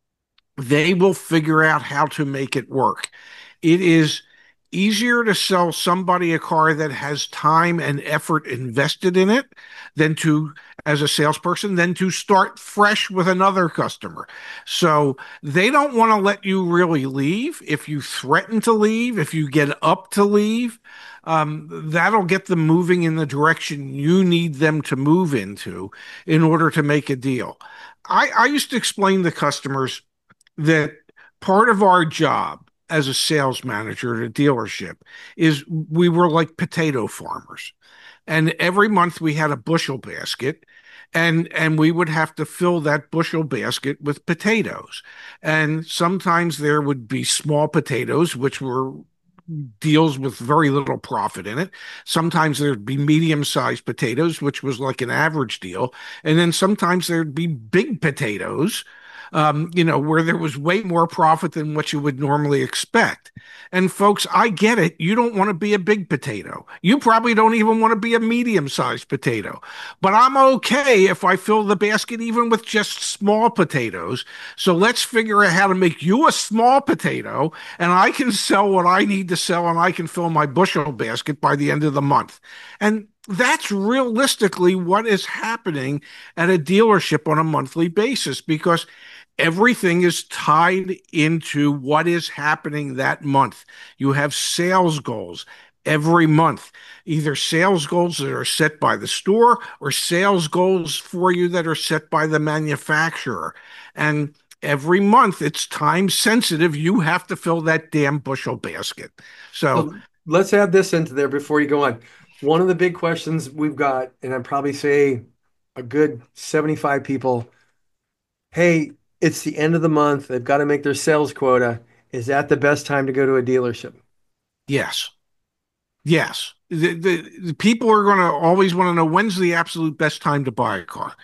they will figure out how to make it work. It is easier to sell somebody a car that has time and effort invested in it than to, as a salesperson, than to start fresh with another customer. So they don't want to let you really leave. If you threaten to leave, if you get up to leave, um, that'll get them moving in the direction you need them to move into in order to make a deal. I, I used to explain to customers that part of our job as a sales manager at a dealership is we were like potato farmers. And every month we had a bushel basket, and and we would have to fill that bushel basket with potatoes. And sometimes there would be small potatoes, which were deals with very little profit in it. Sometimes there'd be medium-sized potatoes, which was like an average deal. And then sometimes there'd be big potatoes, um, you know, where there was way more profit than what you would normally expect. And folks, I get it. You don't want to be a big potato. You probably don't even want to be a medium-sized potato. But I'm okay if I fill the basket even with just small potatoes. So let's figure out how to make you a small potato, and I can sell what I need to sell, and I can fill my bushel basket by the end of the month. And that's realistically what is happening at a dealership on a monthly basis, because everything is tied into what is happening that month. You have sales goals every month, either sales goals that are set by the store or sales goals for you that are set by the manufacturer. And every month it's time sensitive. You have to fill that damn bushel basket. So, So let's add this into there before you go on. One of the big questions we've got, and I'd probably say a good seventy-five people, hey, it's the end of the month. They've got to make their sales quota. Is that the best time to go to a dealership? yes. Yes. The, the, the people are going to always want to know when's the absolute best time to buy a car.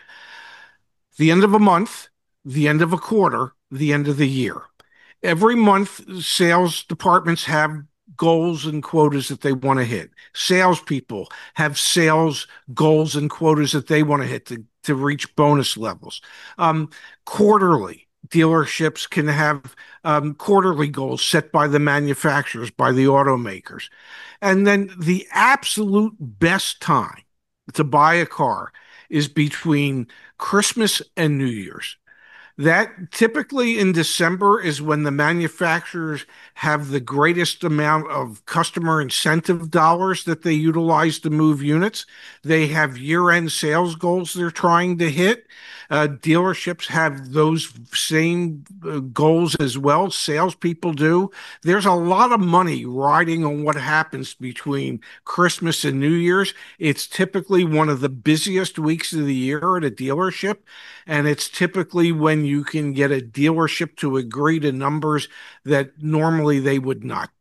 The end of a month, the end of a quarter, the end of the year. Every month, sales departments have goals and quotas that they want to hit. Salespeople have sales goals and quotas that they want to hit to, to reach bonus levels. Um, quarterly, dealerships can have um, quarterly goals set by the manufacturers, by the automakers. And then the absolute best time to buy a car is between Christmas and New Year's. That typically in December is when the manufacturers have the greatest amount of customer incentive dollars that they utilize to move units. They have year-end sales goals they're trying to hit. Uh, dealerships have those same uh, goals as well. Salespeople do. There's a lot of money riding on what happens between Christmas and New Year's. It's typically one of the busiest weeks of the year at a dealership, and it's typically when you can get a dealership to agree to numbers that normally they would not.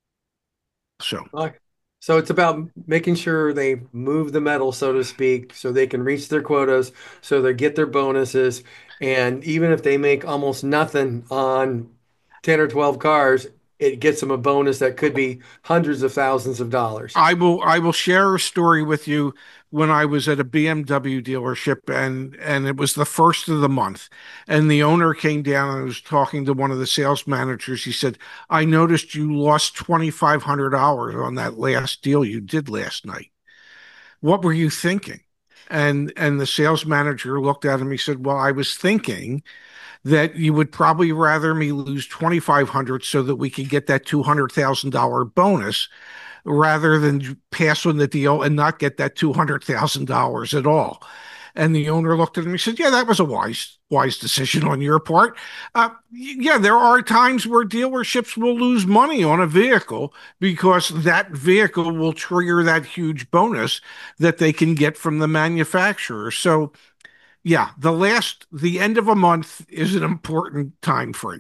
So, Okay. So it's about making sure they move the metal, so to speak, so they can reach their quotas, so they get their bonuses. And even if they make almost nothing on ten or twelve cars, it gets them a bonus that could be hundreds of thousands of dollars. I will I will share a story with you when I was at a B M W dealership and and it was the first of the month and the owner came down and was talking to one of the sales managers. He said, "I noticed you lost twenty-five hundred dollars on that last deal you did last night. What were you thinking?" And and the sales manager looked at him. He said, "Well, I was thinking that you would probably rather me lose twenty-five hundred so that we could get that two hundred thousand dollars bonus rather than pass on the deal and not get that two hundred thousand dollars at all." And the owner looked at him and said, "Yeah, that was a wise, wise decision on your part. Uh, yeah, there are times where dealerships will lose money on a vehicle because that vehicle will trigger that huge bonus that they can get from the manufacturer. So, yeah, the last, the end of a month is an important time frame."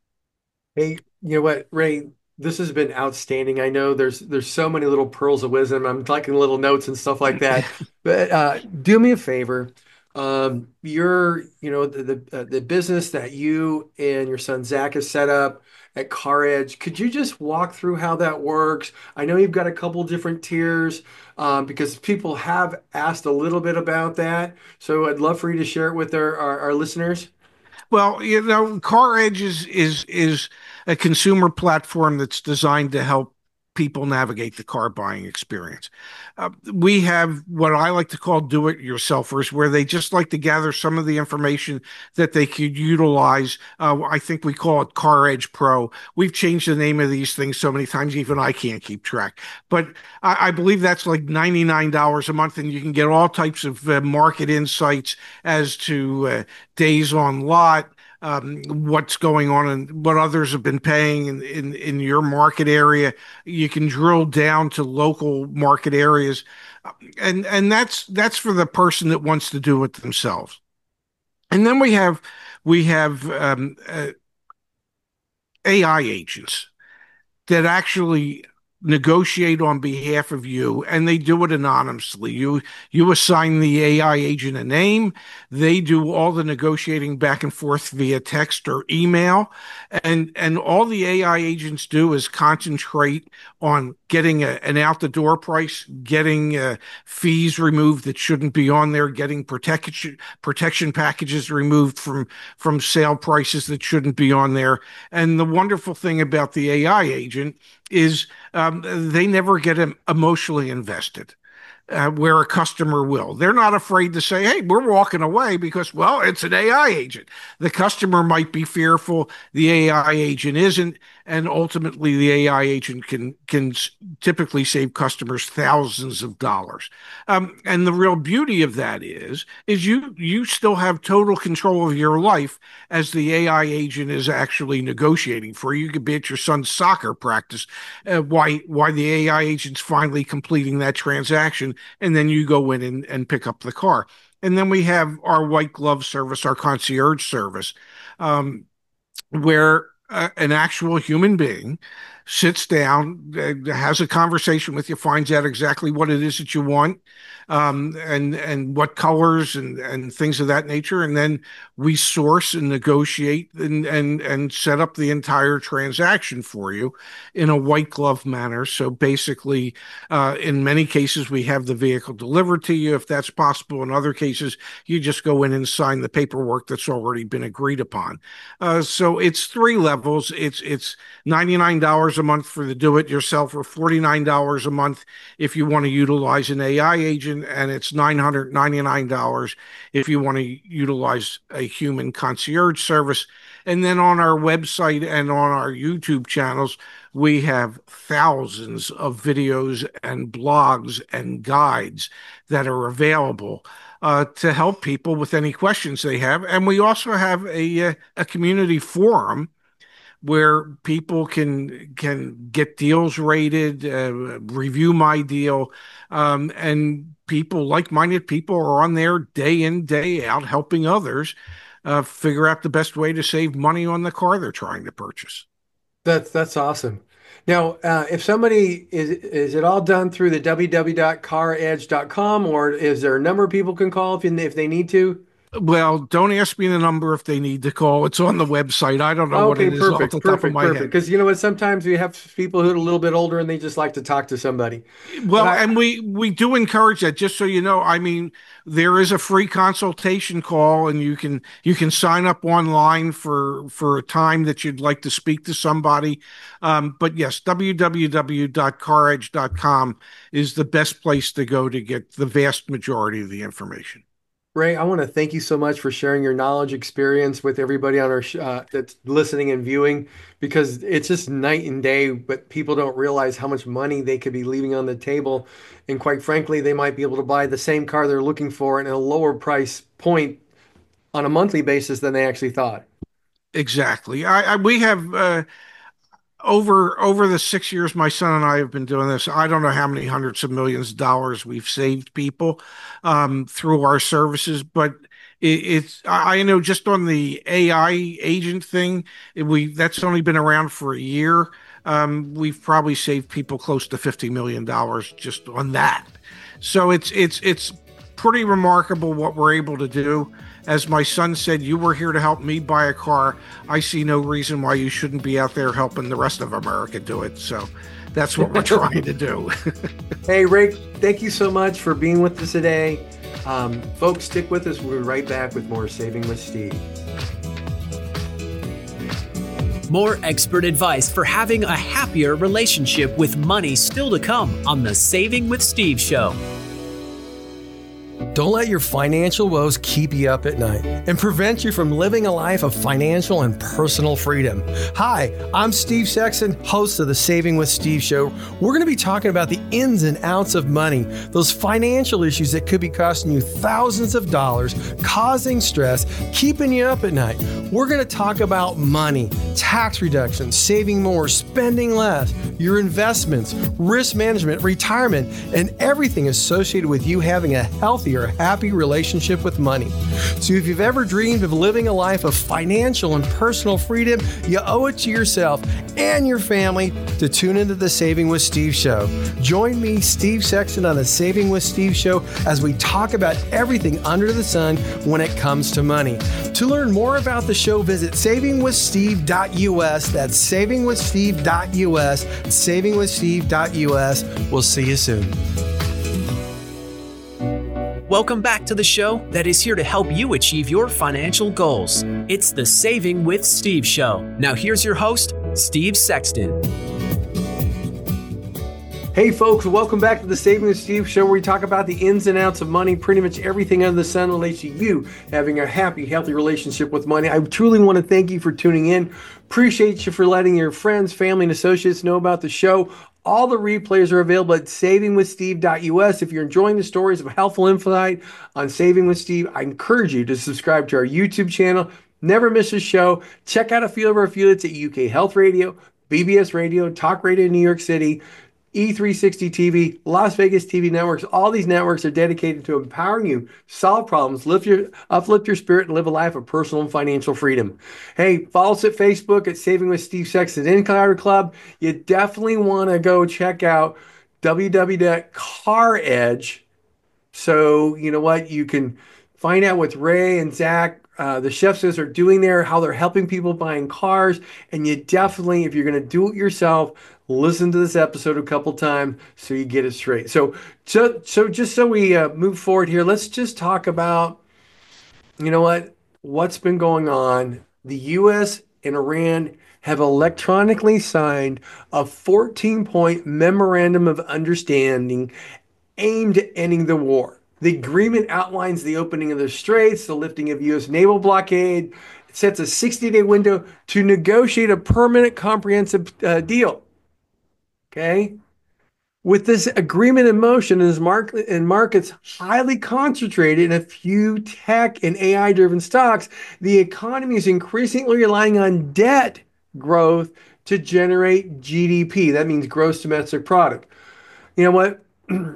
Hey, you know what, Ray? This has been outstanding. I know there's there's so many little pearls of wisdom. I'm taking little notes and stuff like that. But uh, do me a favor. Um, your, you know, the the, uh, the business that you and your son Zach have set up at Car Edge. Could you just walk through how that works? I know you've got a couple different tiers um, because people have asked a little bit about that. So I'd love for you to share it with our, our, our listeners. Well, you know, CarEdge is is is a consumer platform that's designed to help people navigate the car buying experience. Uh, we have what I like to call do-it-yourselfers, where they just like to gather some of the information that they could utilize. Uh, I think we call it CarEdge Pro. We've changed the name of these things so many times, even I can't keep track. But I, I believe that's like ninety-nine dollars a month, and you can get all types of uh, market insights as to uh, days on lot, um, what's going on and what others have been paying in, in, in your market area. You can drill down to local market areas. And, and that's, that's for the person that wants to do it themselves. And then we have, we have, um, uh, A I agents that actually negotiate on behalf of you, and they do it anonymously. You you assign the A I agent a name. They do all the negotiating back and forth via text or email, and and all the A I agents do is concentrate on getting a, an out the door price, getting uh, fees removed that shouldn't be on there, getting protection protection packages removed from from sale prices that shouldn't be on there. And the wonderful thing about the A I agent is um, they never get em- emotionally invested. Uh, where a customer will. They're not afraid to say, "Hey, we're walking away," because, well, it's an A I agent. The customer might be fearful, the A I agent isn't, and ultimately the A I agent can can typically save customers thousands of dollars. Um, and the real beauty of that is, is you you still have total control of your life as the A I agent is actually negotiating for you. You could be at your son's soccer practice, uh, why why the A I agent's finally completing that transaction, and then you go in and, and pick up the car. And then we have our white glove service, our concierge service, um, where uh, an actual human being sits down, uh, has a conversation with you, finds out exactly what it is that you want, um, and and what colors and and things of that nature, and then we source and negotiate and and and set up the entire transaction for you in a white glove manner. So basically, uh, in many cases, we have the vehicle delivered to you if that's possible. In other cases, you just go in and sign the paperwork that's already been agreed upon. Uh, so it's three levels. It's it's ninety-nine dollars a month for the do-it-yourself, or forty-nine dollars a month if you want to utilize an A I agent, and it's nine hundred ninety-nine dollars if you want to utilize a human concierge service. And then on our website and on our YouTube channels, we have thousands of videos and blogs and guides that are available uh, to help people with any questions they have. And we also have a, a community forum where people can can get deals rated, uh, review my deal, um, and people, like-minded people, are on there day in, day out, helping others uh, figure out the best way to save money on the car they're trying to purchase. That's that's awesome. Now, uh, if somebody is is it all done through the w w w dot car edge dot com, or is there a number people can call if if they need to? Well, don't ask me the number if they need to call. It's on the website. I don't know what Okay, it is off perfect, the top of perfect, my perfect. head. Because you know what? Sometimes we have people who are a little bit older and they just like to talk to somebody. But Well, I, and we we do encourage that, just so you know. I mean, there is a free consultation call, and you can you can sign up online for for a time that you'd like to speak to somebody. Um, but yes, w w w dot car edge dot com is the best place to go to get the vast majority of the information. Ray, I want to thank you so much for sharing your knowledge, experience with everybody on our sh uh, that's listening and viewing, because it's just night and day, but people don't realize how much money they could be leaving on the table. And quite frankly, they might be able to buy the same car they're looking for at a lower price point on a monthly basis than they actually thought. Exactly. I, I we have uh, over over the six years my son and I have been doing this. I don't know how many hundreds of millions of dollars we've saved people um, through our services, but it, it's I I know just on the A I agent thing, it- we that's only been around for a year. Um, we've probably saved people close to fifty million dollars just on that. So it's it's it's pretty remarkable what we're able to do. As my son said, you were here to help me buy a car. I see no reason why you shouldn't be out there helping the rest of America do it. So that's what we're trying to do. Hey, Ray, thank you so much for being with us today. Um, folks, stick with us. We'll be right back with more Saving with Steve. More expert advice for having a happier relationship with money still to come on the Saving with Steve show. Don't let your financial woes keep you up at night and prevent you from living a life of financial and personal freedom. Hi, I'm Steve Sexton, host of the Saving with Steve show. We're going to be talking about the ins and outs of money, those financial issues that could be costing you thousands of dollars, causing stress, keeping you up at night. We're going to talk about money, tax reductions, saving more, spending less, your investments, risk management, retirement, and everything associated with you having a healthier, happy relationship with money. So if you've ever dreamed of living a life of financial and personal freedom, you owe it to yourself and your family to tune into the Saving with Steve show. Join me, Steve Sexton, on the Saving with Steve show as we talk about everything under the sun when it comes to money. To learn more about the show, visit saving with steve dot u s. That's saving with steve dot u s. saving with steve dot u s. We'll see you soon. Welcome back to the show that is here to help you achieve your financial goals. It's the Saving with Steve show. Now here's your host, Steve Sexton. Hey folks, welcome back to the Saving with Steve show, where we talk about the ins and outs of money, pretty much everything under the sun relates to you having a happy, healthy relationship with money. I truly want to thank you for tuning in. Appreciate you for letting your friends, family, and associates know about the show. All the replays are available at saving with steve dot u s. If you're enjoying the stories of helpful insight on Saving with Steve, I encourage you to subscribe to our YouTube channel. Never miss a show. Check out a few of our affiliates at U K Health Radio, B B S Radio, Talk Radio in New York City, E three sixty T V, Las Vegas T V networks. All these networks are dedicated to empowering you, solve problems, lift your, uplift your spirit, and live a life of personal and financial freedom. Hey, follow us at Facebook at Saving with Steve Sexton Insider Club. You definitely want to go check out w w w dot car edge. So, you know what? You can find out what Ray and Zach, uh, the chefs, are doing there, how they're helping people buying cars. And you definitely, if you're going to do it yourself, listen to this episode a couple times so you get it straight. So, so, so just so we uh, move forward here, let's just talk about, you know what, what's been going on. The U S and Iran have electronically signed a fourteen-point memorandum of understanding aimed at ending the war. The agreement outlines the opening of the straits, the lifting of U S naval blockade. It sets a sixty-day window to negotiate a permanent comprehensive uh, deal. Okay? With this agreement in motion and, market, and markets highly concentrated in a few tech and A I-driven stocks, the economy is increasingly relying on debt growth to generate G D P. That means gross domestic product. You know what?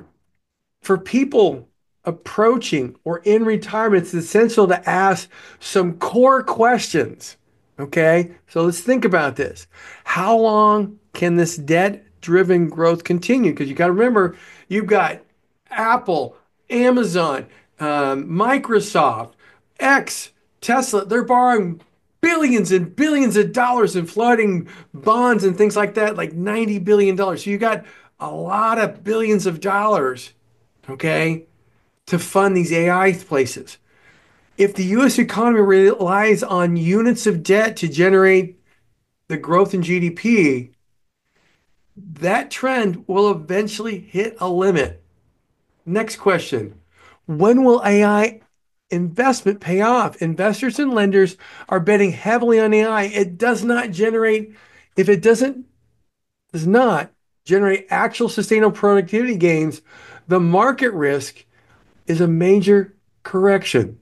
For people approaching or in retirement, it's essential to ask some core questions. Okay, so let's think about this. How long can this debt-driven growth continue? Because you got to remember, you've got Apple, Amazon, um, Microsoft, X, Tesla, they're borrowing billions and billions of dollars and flooding bonds and things like that, like ninety billion dollars. So you got a lot of billions of dollars, okay, to fund these A I places. If the U S economy relies on units of debt to generate the growth in G D P, that trend will eventually hit a limit. Next question. When will A I investment pay off? Investors and lenders are betting heavily on A I. It does not generate, if it doesn't, does not generate actual sustainable productivity gains, the market risk is a major correction.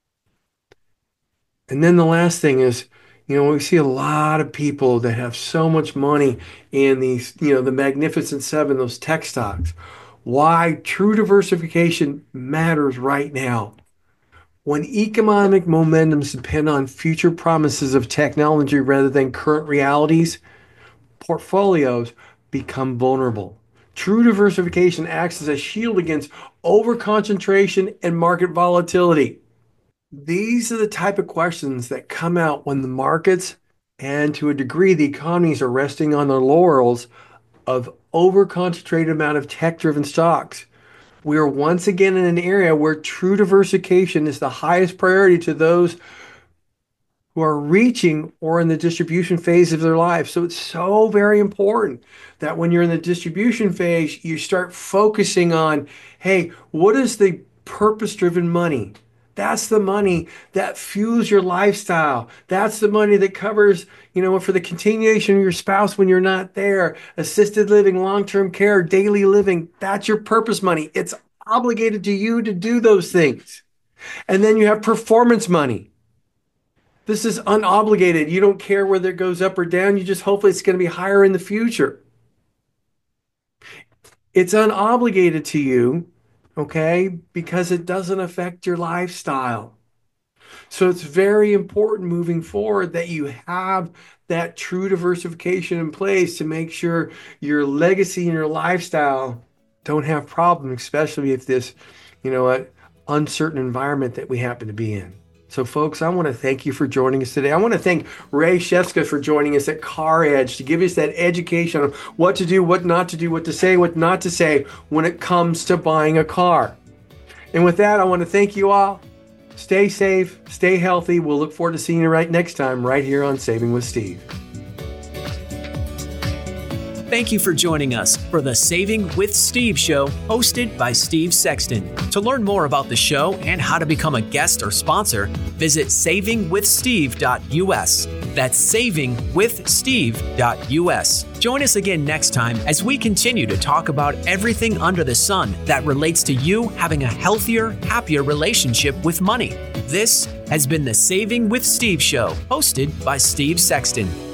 And then the last thing is, you know, we see a lot of people that have so much money in these, you know, the Magnificent Seven, those tech stocks. Why true diversification matters right now. When economic momentums depend on future promises of technology rather than current realities, portfolios become vulnerable. True diversification acts as a shield against overconcentration and market volatility. These are the type of questions that come out when the markets and to a degree the economies are resting on their laurels of over-concentrated amount of tech-driven stocks. We are once again in an area where true diversification is the highest priority to those who are reaching or in the distribution phase of their life. So it's so very important that when you're in the distribution phase, you start focusing on, hey, what is the purpose-driven money? That's the money that fuels your lifestyle. That's the money that covers, you know, for the continuation of your spouse when you're not there, assisted living, long-term care, daily living. That's your purpose money. It's obligated to you to do those things. And then you have performance money. This is unobligated. You don't care whether it goes up or down. You just hopefully it's going to be higher in the future. It's unobligated to you. Okay, because it doesn't affect your lifestyle. So it's very important moving forward that you have that true diversification in place to make sure your legacy and your lifestyle don't have problems, especially if this, you know, an uncertain environment that we happen to be in. So folks, I want to thank you for joining us today. I want to thank Ray Sheska for joining us at Car Edge to give us that education on what to do, what not to do, what to say, what not to say when it comes to buying a car. And with that, I want to thank you all. Stay safe, stay healthy. We'll look forward to seeing you right next time right here on Saving with Steve. Thank you for joining us for the Saving with Steve show hosted by Steve Sexton. To learn more about the show and how to become a guest or sponsor, visit saving with steve dot u s. That's saving with steve dot u s. Join us again next time as we continue to talk about everything under the sun that relates to you having a healthier, happier relationship with money. This has been the Saving with Steve show hosted by Steve Sexton.